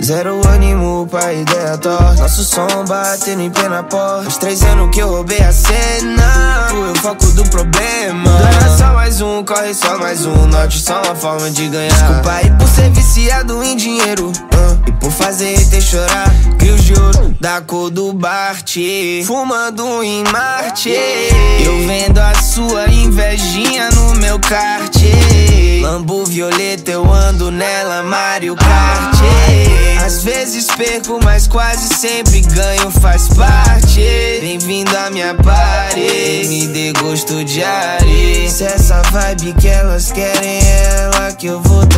Zero ânimo pra ideia torta. Nosso som batendo em pé na porta. Faz 3 anos que eu roubei a cena. Fui o foco do problema. Ganha só mais um, corre só mais um. Note só uma forma de ganhar. Desculpa aí por ser viciado em dinheiro, e por fazer ter chorar. Crios de ouro da cor do Bart, fumando em Marte. Eu vendo a sua invejinha no meu kart. Lambo violeta, eu ando nela, Mario Kart. Às vezes perco, mas quase sempre ganho, faz parte. Bem-vindo à minha party, me dê gosto de areia. Se essa vibe que elas querem é ela que eu vou